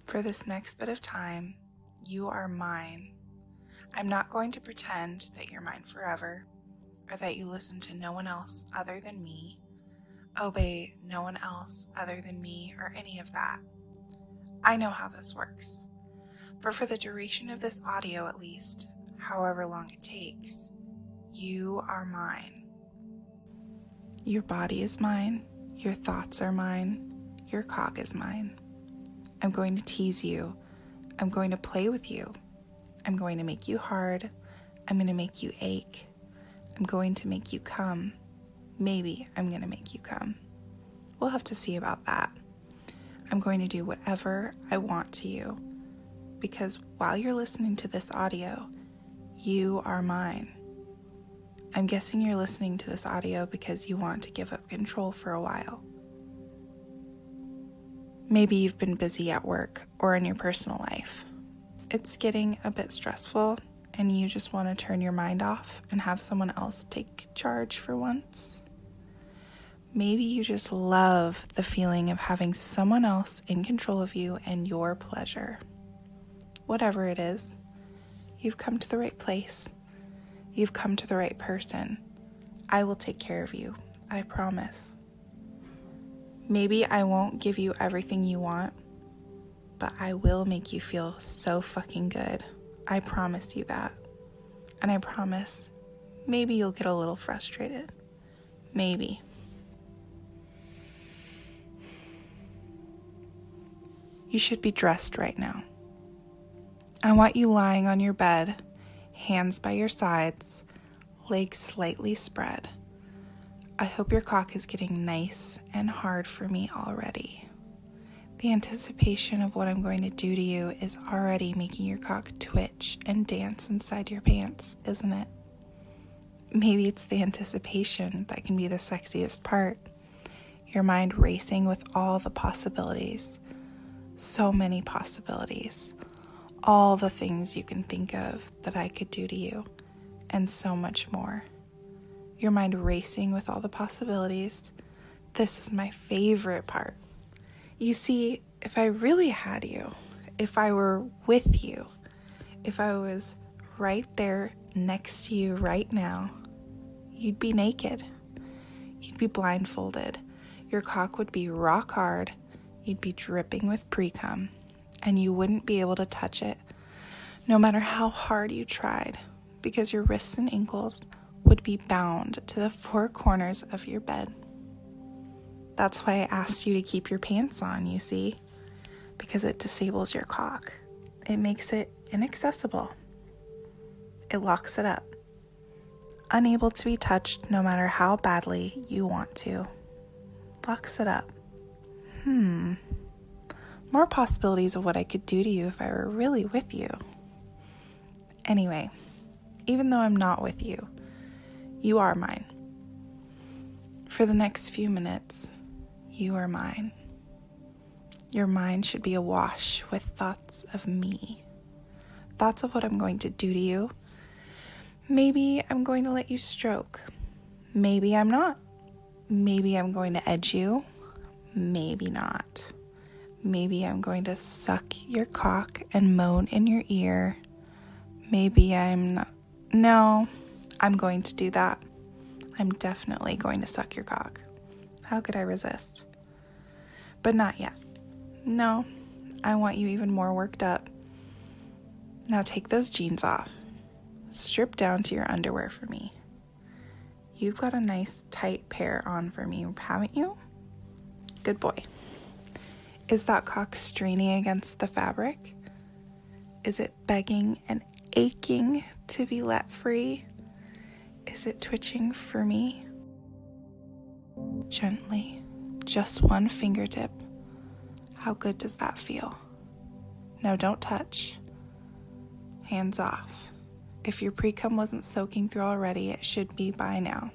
For this next bit of time, you are mine. I'm not going to pretend that you're mine forever, or that you listen to no one else other than me, obey no one else other than me, or any of that. I know how this works. But for the duration of this audio at least, however long it takes, you are mine. Your body is mine, your thoughts are mine, your cock is mine. I'm going to tease you, I'm going to play with you, I'm going to make you hard, I'm going to make you ache, I'm going to make you come. Maybe I'm going to make you come. We'll have to see about that. I'm going to do whatever I want to you, because while you're listening to this audio, you are mine. I'm guessing you're listening to this audio because you want to give up control for a while. Maybe you've been busy at work or in your personal life. It's getting a bit stressful and you just want to turn your mind off and have someone else take charge for once. Maybe you just love the feeling of having someone else in control of you and your pleasure. Whatever it is, you've come to the right place. You've come to the right person. I will take care of you, I promise. Maybe I won't give you everything you want, but I will make you feel so fucking good. I promise you that. And I promise, maybe you'll get a little frustrated. Maybe. You should be dressed right now. I want you lying on your bed, hands by your sides, legs slightly spread. I hope your cock is getting nice and hard for me already. The anticipation of what I'm going to do to you is already making your cock twitch and dance inside your pants, isn't it? Maybe it's the anticipation that can be the sexiest part. Your mind racing with all the possibilities. So many possibilities. All the things you can think of that I could do to you, and so much more. Your mind racing with all the possibilities. This is my favorite part. You see, if I really had you, if I were with you, if I was right there next to you right now, you'd be naked. You'd be blindfolded. Your cock would be rock hard. You'd be dripping with pre-cum, and you wouldn't be able to touch it, no matter how hard you tried, because your wrists and ankles would be bound to the four corners of your bed. That's why I asked you to keep your pants on, you see, because it disables your cock. It makes it inaccessible. It locks it up, unable to be touched no matter how badly you want to. Locks it up. More possibilities of what I could do to you if I were really with you. Anyway, even though I'm not with you, you are mine. For the next few minutes, you are mine. Your mind should be awash with thoughts of me. Thoughts of what I'm going to do to you. Maybe I'm going to let you stroke. Maybe I'm not. Maybe I'm going to edge you. Maybe not. Maybe I'm going to suck your cock and moan in your ear. Maybe I'm not. No, I'm going to do that. I'm definitely going to suck your cock. How could I resist? But not yet. No, I want you even more worked up. Now take those jeans off. Strip down to your underwear for me. You've got a nice tight pair on for me, haven't you? Good boy. Is that cock straining against the fabric? Is it begging and aching to be let free? Is it twitching for me? Gently, just one fingertip. How good does that feel? No, don't touch. Hands off. If your pre-cum wasn't soaking through already, it should be by now.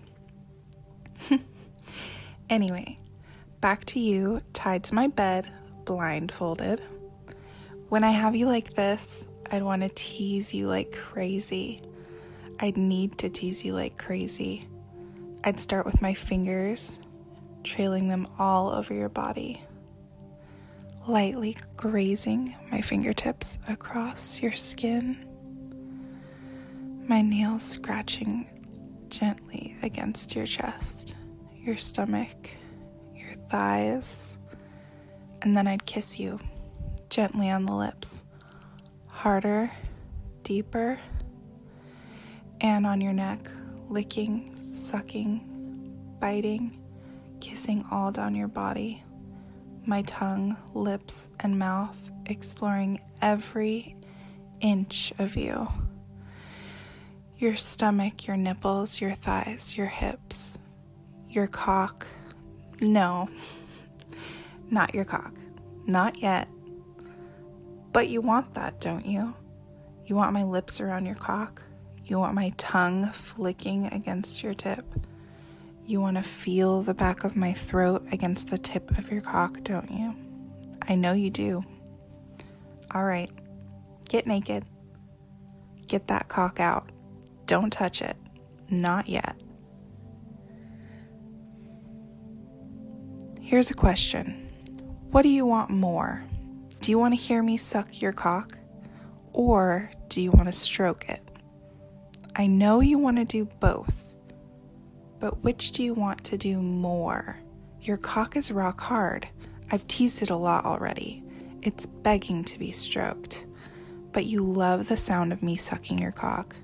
Anyway, back to you, tied to my bed, blindfolded. When I have you like this, I'd want to tease you like crazy. I'd need to tease you like crazy. I'd start with my fingers, trailing them all over your body. lightly grazing my fingertips across your skin, my nails scratching gently against your chest, your stomach, your thighs, and then I'd kiss you gently on the lips, harder, deeper, and on your neck, licking, sucking, biting, kissing all down your body, my tongue, lips, and mouth exploring every inch of you. Your stomach, your nipples, your thighs, your hips, your cock. No, not your cock. Not yet. But you want that, don't you? You want my lips around your cock? You want my tongue flicking against your tip? You want to feel the back of my throat against the tip of your cock, don't you? I know you do. All right, get naked. Get that cock out. Don't touch it. Not yet. Here's a question. What do you want more? Do you want to hear me suck your cock? Or do you want to stroke it? I know you want to do both. But which do you want to do more? Your cock is rock hard. I've teased it a lot already. It's begging to be stroked. But you love the sound of me sucking your cock.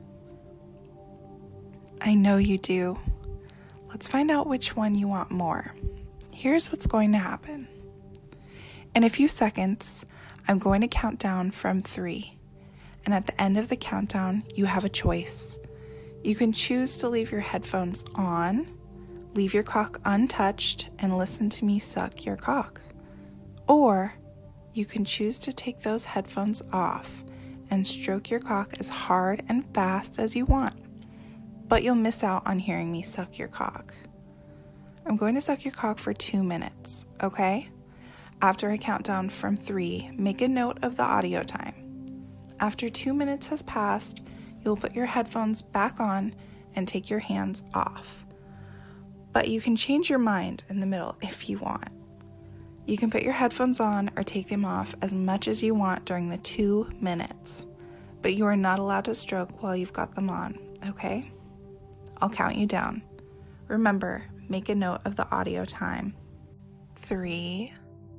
I know you do. Let's find out which one you want more. Here's what's going to happen. In a few seconds, I'm going to count down from 3. And at the end of the countdown, you have a choice. You can choose to leave your headphones on, leave your cock untouched, and listen to me suck your cock. Or you can choose to take those headphones off and stroke your cock as hard and fast as you want. But you'll miss out on hearing me suck your cock. I'm going to suck your cock for 2 minutes, okay? After I count down from 3, make a note of the audio time. After 2 minutes has passed, you'll put your headphones back on and take your hands off. But you can change your mind in the middle if you want. You can put your headphones on or take them off as much as you want during the 2 minutes. But you are not allowed to stroke while you've got them on, okay? I'll count you down. Remember, make a note of the audio time. 3,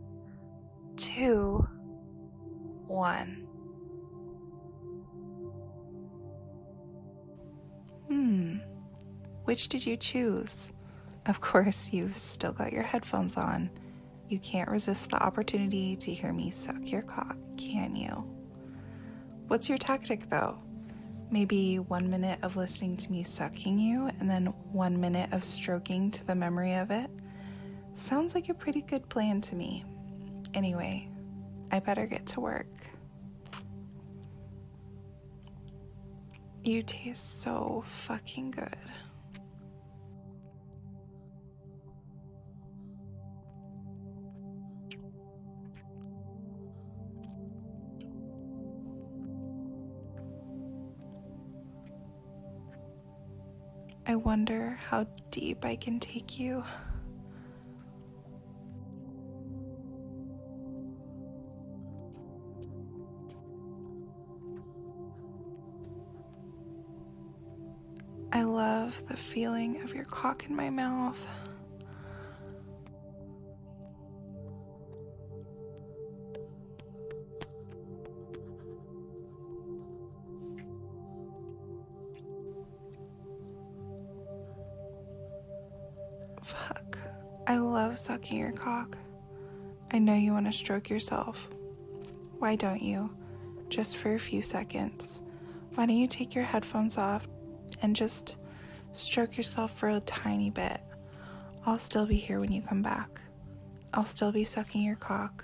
2, 1. Which did you choose? Of course, you've still got your headphones on. You can't resist the opportunity to hear me suck your cock, can you? What's your tactic, though? Maybe 1 minute of listening to me sucking you and then 1 minute of stroking to the memory of it? Sounds like a pretty good plan to me. Anyway, I better get to work. You taste so fucking good. I wonder how deep I can take you. I love the feeling of your cock in my mouth. Fuck. I love sucking your cock. I know you want to stroke yourself. Why don't you? Just for a few seconds. Why don't you take your headphones off and just stroke yourself for a tiny bit? I'll still be here when you come back. I'll still be sucking your cock.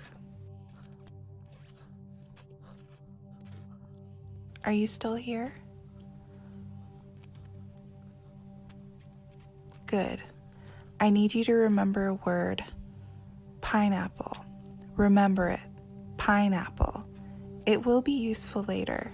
Are you still here? Good. I need you to remember a word. Pineapple. Remember it. Pineapple. It will be useful later.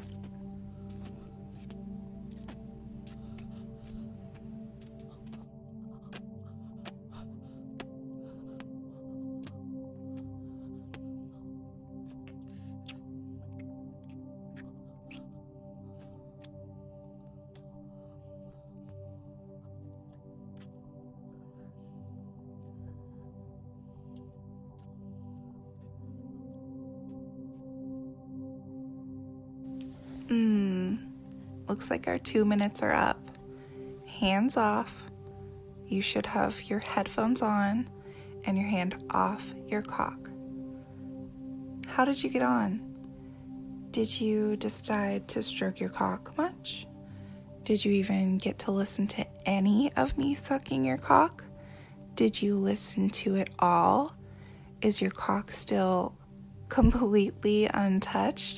Looks like our 2 minutes are up. Hands off. You should have your headphones on and your hand off your cock. How did you get on? Did you decide to stroke your cock much? Did you even get to listen to any of me sucking your cock? Did you listen to it all? Is your cock still completely untouched?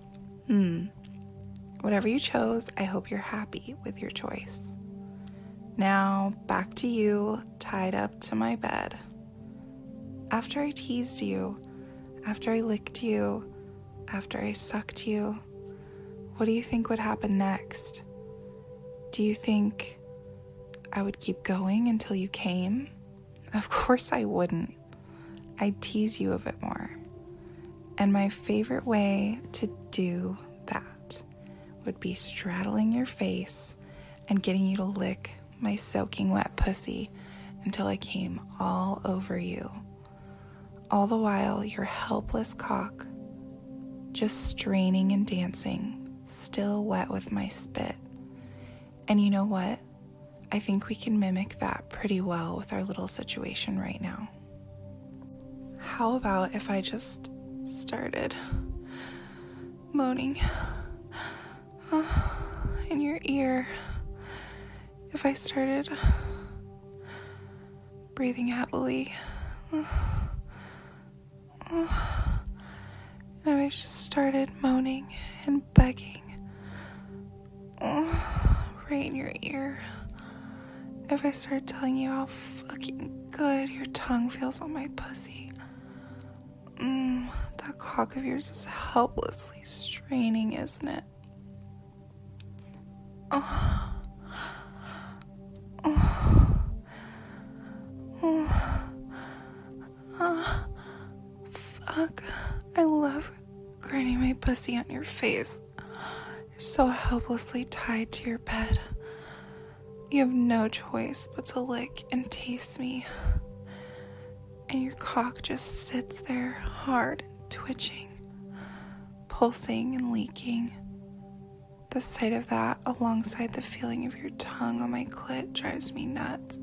Whatever you chose, I hope you're happy with your choice. Now, back to you, tied up to my bed. After I teased you, after I licked you, after I sucked you, what do you think would happen next? Do you think I would keep going until you came? Of course I wouldn't. I'd tease you a bit more. And my favorite way to do that would be straddling your face and getting you to lick my soaking wet pussy until I came all over you. All the while, your helpless cock just straining and dancing, still wet with my spit. And you know what? I think we can mimic that pretty well with our little situation right now. How about if I just started moaning in your ear? If I started breathing heavily, and I just started moaning and begging right in your ear. If I started telling you how fucking good your tongue feels on my pussy. That cock of yours is helplessly straining, isn't it? Fuck. I love grinding my pussy on your face. You're so helplessly tied to your bed. You have no choice but to lick and taste me. And your cock just sits there hard and twitching, pulsing and leaking. The sight of that alongside the feeling of your tongue on my clit drives me nuts.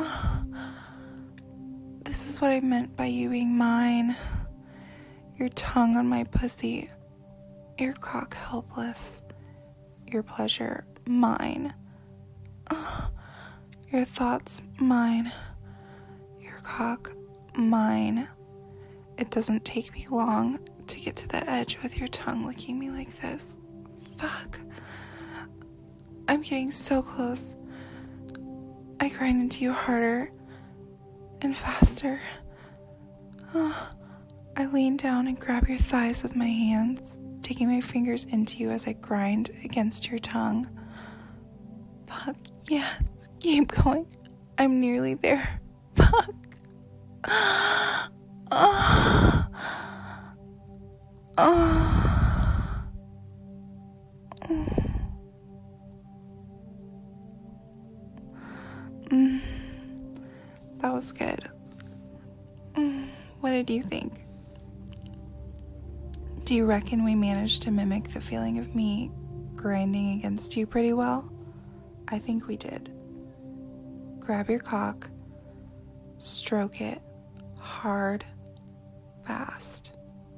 This is what I meant by you being mine. Your tongue on my pussy, your cock helpless, your pleasure mine. Your thoughts mine, your cock mine. It doesn't take me long to get to the edge with your tongue licking me like this. Fuck. I'm getting so close. I grind into you harder and faster. I lean down and grab your thighs with my hands, taking my fingers into you as I grind against your tongue. Fuck, yes, keep going. I'm nearly there. Fuck. That was good. What did you think? Do you reckon we managed to mimic the feeling of me grinding against you pretty well? I think we did. Grab your cock, stroke it, hard, fast.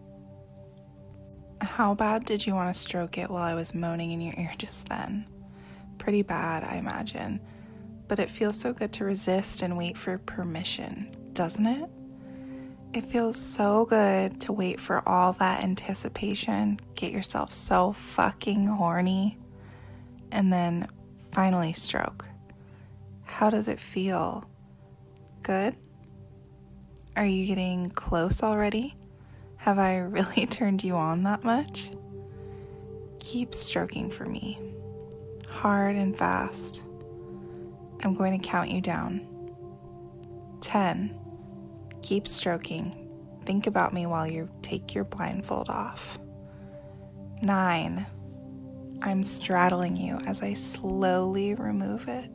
How bad did you want to stroke it while I was moaning in your ear just then? Pretty bad, I imagine. But it feels so good to resist and wait for permission, doesn't it? It feels so good to wait for all that anticipation, get yourself so fucking horny, and then finally stroke. How does it feel? Good? Are you getting close already? Have I really turned you on that much? Keep stroking for me. Hard and fast. I'm going to count you down. 10. Keep stroking. Think about me while you take your blindfold off. 9. I'm straddling you as I slowly remove it.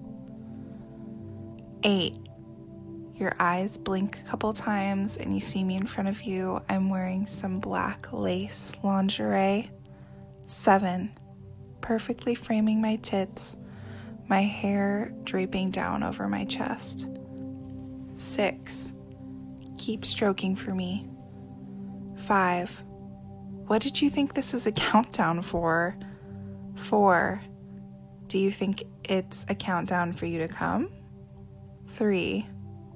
8. Your eyes blink a couple times and you see me in front of you. I'm wearing some black lace lingerie. 7. perfectly framing my tits, my hair draping down over my chest. 6. Keep stroking for me. 5. What did you think this is a countdown for? 4. Do you think it's a countdown for you to come? 3.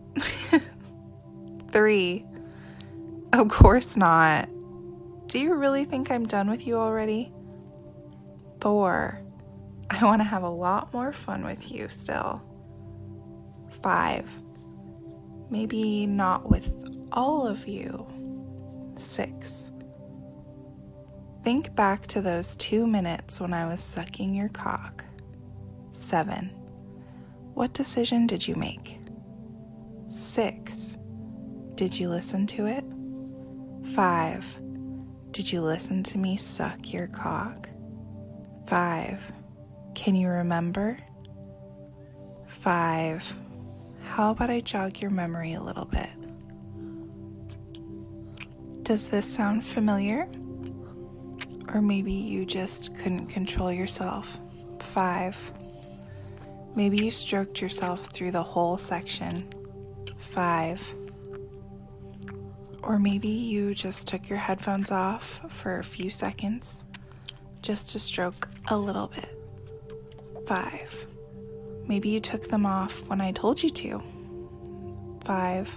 3. Of course not. Do you really think I'm done with you already? 4. I want to have a lot more fun with you still. 5. Maybe not with all of you. 6. Think back to those 2 minutes when I was sucking your cock. 7. What decision did you make? 6. Did you listen to it? 5. Did you listen to me suck your cock? 5. Can you remember? 5. How about I jog your memory a little bit? Does this sound familiar? Or maybe you just couldn't control yourself. 5. Maybe you stroked yourself through the whole section. 5. Or maybe you just took your headphones off for a few seconds just to stroke a little bit. 5. Maybe you took them off when I told you to. 5.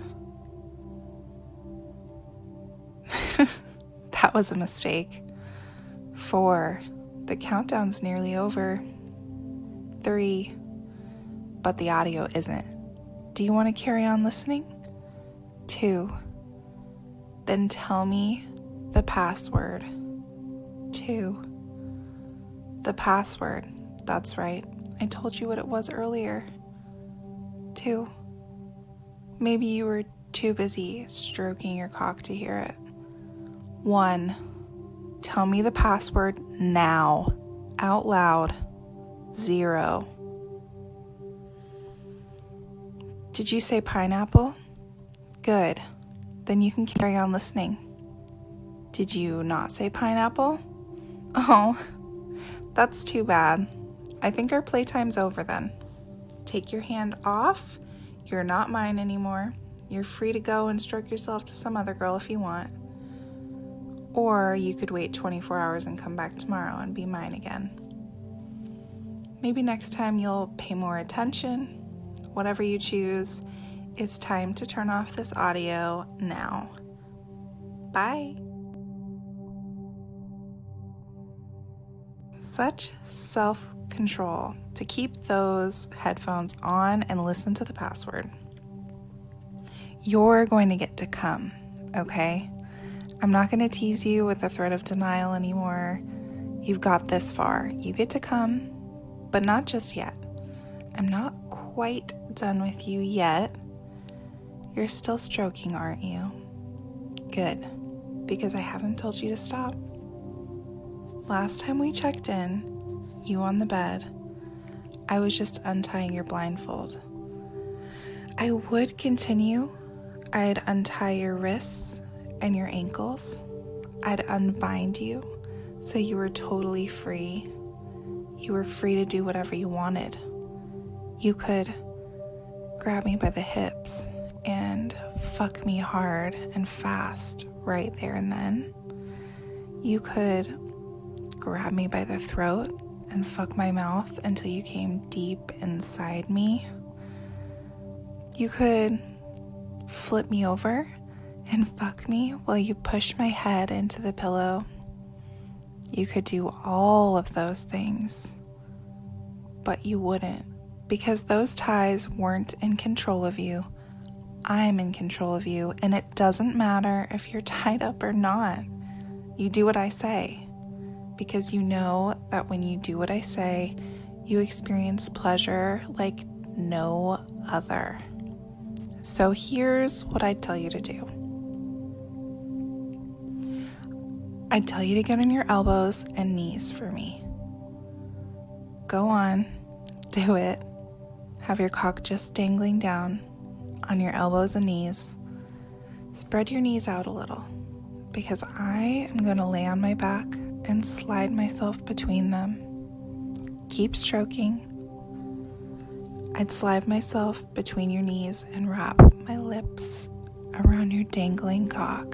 That was a mistake. 4. The countdown's nearly over. 3. But the audio isn't. Do you want to carry on listening? 2. Then tell me the password. 2. The password. That's right. I told you what it was earlier. 2. Maybe you were too busy stroking your cock to hear it. 1. Tell me the password now. Out loud. 0. Did you say pineapple? Good. Then you can carry on listening. Did you not say pineapple? Oh, that's too bad. I think our playtime's over then. Take your hand off. You're not mine anymore. You're free to go and stroke yourself to some other girl if you want. Or you could wait 24 hours and come back tomorrow and be mine again. Maybe next time you'll pay more attention. Whatever you choose, it's time to turn off this audio now. Bye. Such self-control to keep those headphones on and listen to the password. You're going to get to come, okay? I'm not going to tease you with the threat of denial anymore. You've got this far. You get to come, but not just yet. I'm not quite done with you yet. You're still stroking, aren't you? Good, because I haven't told you to stop. Last time we checked in, you on the bed, I was just untying your blindfold. I would continue. I'd untie your wrists and your ankles. I'd unbind you so you were totally free. You were free to do whatever you wanted. You could grab me by the hips and fuck me hard and fast right there and then. You could grab me by the throat and fuck my mouth until you came deep inside me. You could flip me over and fuck me while you push my head into the pillow. You could do all of those things, but you wouldn't, because those ties weren't in control of you. I'm in control of you, and it doesn't matter if you're tied up or not. You do what I say, because you know that when you do what I say, you experience pleasure like no other. So here's what I'd tell you to do. I'd tell you to get on your elbows and knees for me. Go on, do it. Have your cock just dangling down on your elbows and knees. Spread your knees out a little, because I am going to lay on my back and slide myself between them. keep stroking. I'd slide myself between your knees and wrap my lips around your dangling cock.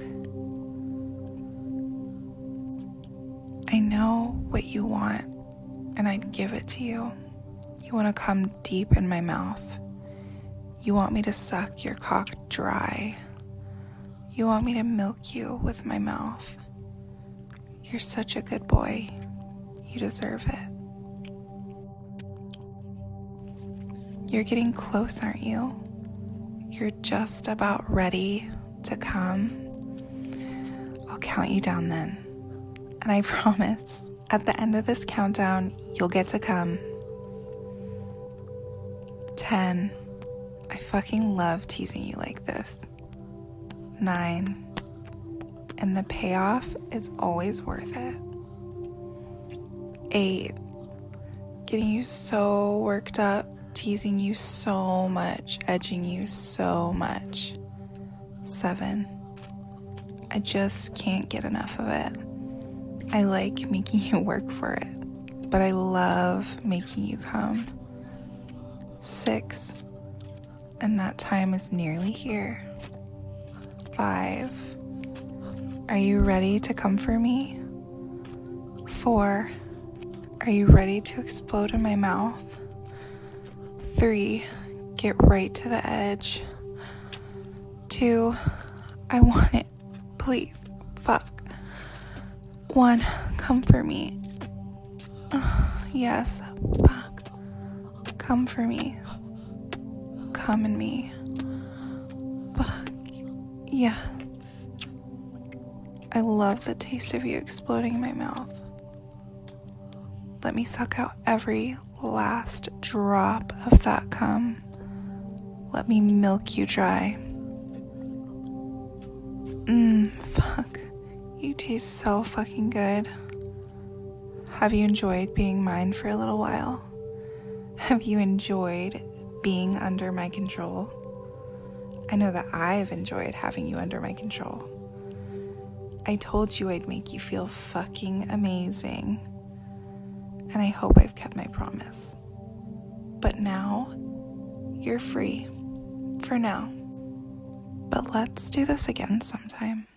I know what you want, and I'd give it to you. You want to come deep in my mouth. You want me to suck your cock dry. You want me to milk you with my mouth. You're such a good boy. You deserve it. You're getting close, aren't you? You're just about ready to come. I'll count you down then. And I promise, at the end of this countdown, you'll get to come. 10. I fucking love teasing you like this. 9. And the payoff is always worth it. 8. Getting you so worked up, teasing you so much, edging you so much. 7. I just can't get enough of it. I like making you work for it, but I love making you come. 6. And that time is nearly here. 5. Are you ready to come for me? 4. Are you ready to explode in my mouth? 3. Get right to the edge. 2. I want it. Please. Fuck. 1. Come for me. Yes. Fuck. Come for me. Come in me. Fuck. Yeah. I love the taste of you exploding in my mouth. Let me suck out every last drop of that cum. Let me milk you dry. Fuck. You taste so fucking good. Have you enjoyed being mine for a little while? Have you enjoyed being under my control? I know that I've enjoyed having you under my control. I told you I'd make you feel fucking amazing. And I hope I've kept my promise. But now, you're free. For now. But let's do this again sometime.